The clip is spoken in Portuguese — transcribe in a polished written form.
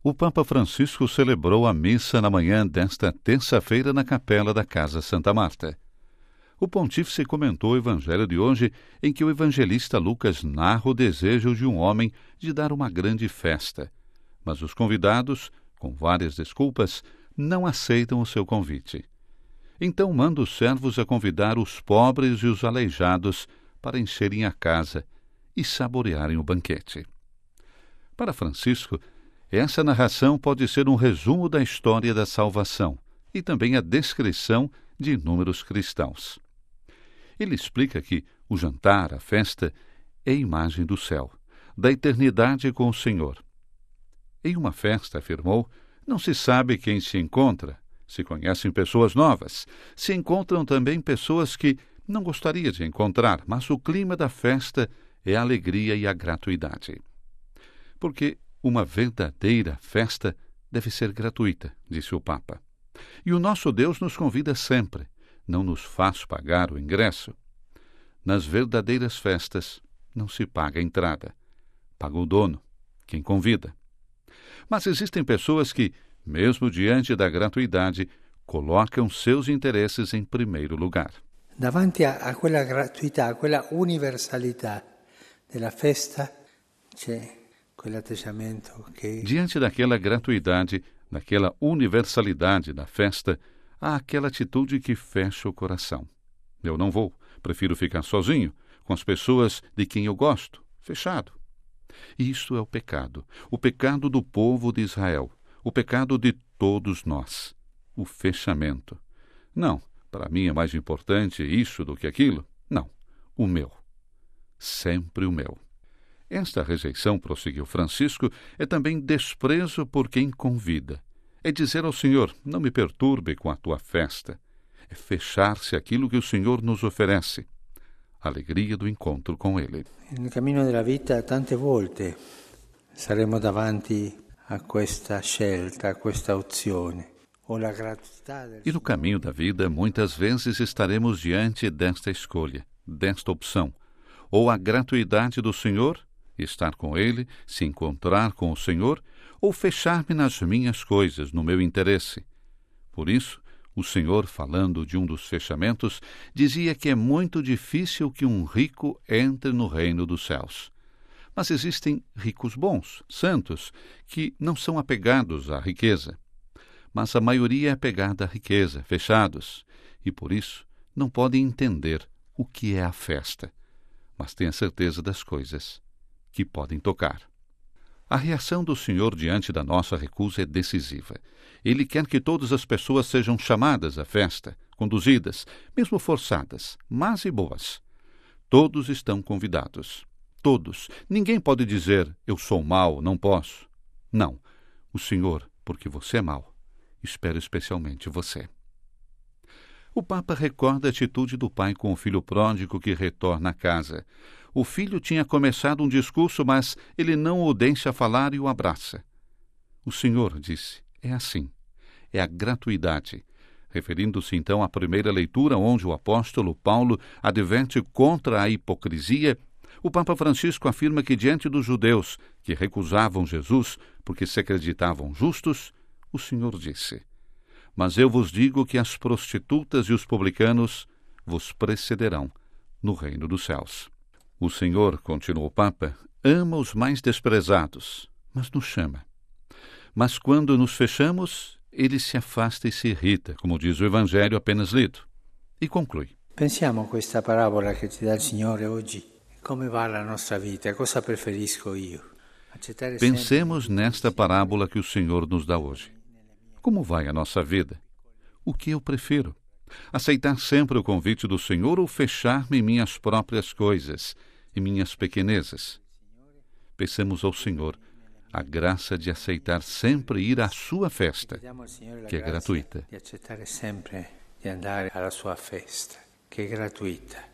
O Papa Francisco celebrou a missa na manhã desta terça-feira na capela da Casa Santa Marta. O pontífice comentou o evangelho de hoje, em que o evangelista Lucas narra o desejo de um homem de dar uma grande festa, mas os convidados, com várias desculpas, não aceitam o seu convite. Então manda os servos a convidar os pobres e os aleijados para encherem a casa e saborearem o banquete. Para Francisco, essa narração pode ser um resumo da história da salvação e também a descrição de inúmeros cristãos. Ele explica que o jantar, a festa, é imagem do céu, da eternidade com o Senhor. Em uma festa, afirmou, não se sabe quem se encontra, se conhecem pessoas novas, se encontram também pessoas que não gostaria de encontrar, mas o clima da festa é a alegria e a gratuidade. Porque uma verdadeira festa deve ser gratuita, disse o Papa. E o nosso Deus nos convida sempre, não nos faz pagar o ingresso. Nas verdadeiras festas não se paga a entrada. Paga o dono, quem convida. Mas existem pessoas que, mesmo diante da gratuidade, colocam seus interesses em primeiro lugar. Davanti a quella gratuità, a quella universalità della festa, c'è quell'atteggiamento che... Diante daquela gratuidade, daquela universalidade da festa, há aquela atitude que fecha o coração. Eu não vou, prefiro ficar sozinho, com as pessoas de quem eu gosto, fechado. E isto é o pecado do povo de Israel, o pecado de todos nós, o fechamento. Não, para mim é mais importante isso do que aquilo. Não, o meu. Sempre o meu. Esta rejeição, prosseguiu Francisco, é também desprezo por quem convida. É dizer ao Senhor, não me perturbe com a tua festa. É fechar-se aquilo que o Senhor nos oferece. A alegria do encontro com Ele. No cammino della vita, tante volte saremo davanti a questa scelta, a questa opzione. E no caminho da vida, muitas vezes estaremos diante desta escolha, desta opção. Ou a gratuidade do Senhor, estar com Ele, se encontrar com o Senhor, ou fechar-me nas minhas coisas, no meu interesse. Por isso, o Senhor, falando de um dos fechamentos, dizia que é muito difícil que um rico entre no reino dos céus. Mas existem ricos bons, santos, que não são apegados à riqueza. Mas a maioria é apegada à riqueza, fechados, e por isso não podem entender o que é a festa, mas têm a certeza das coisas que podem tocar. A reação do Senhor diante da nossa recusa é decisiva. Ele quer que todas as pessoas sejam chamadas à festa, conduzidas, mesmo forçadas, más e boas. Todos estão convidados. Todos. Ninguém pode dizer, eu sou mau, não posso. Não. O Senhor, porque você é mau, espera especialmente você. O Papa recorda a atitude do pai com o filho pródigo que retorna à casa. O filho tinha começado um discurso, mas ele não o deixa falar e o abraça. O Senhor disse, é assim, é a gratuidade. Referindo-se então à primeira leitura, onde o apóstolo Paulo adverte contra a hipocrisia, o Papa Francisco afirma que diante dos judeus que recusavam Jesus porque se acreditavam justos, o Senhor disse, mas eu vos digo que as prostitutas e os publicanos vos precederão no reino dos céus. O Senhor, continuou o Papa, ama os mais desprezados, mas nos chama. Mas quando nos fechamos, ele se afasta e se irrita, como diz o Evangelho apenas lido. E conclui. Pensiamo a questa parabola che ci dà il Signore oggi. Come va la nostra vita? Cosa preferisco io? Pensemos nesta parábola que o Senhor nos dá hoje. Como vai a nossa vida? O que eu prefiro? Aceitar sempre o convite do Senhor ou fechar-me em minhas próprias coisas, em minhas pequenezas? Peçamos ao Senhor a graça de aceitar sempre ir à sua festa, que é gratuita. Di accettare sempre di andare alla sua festa, che è gratuita.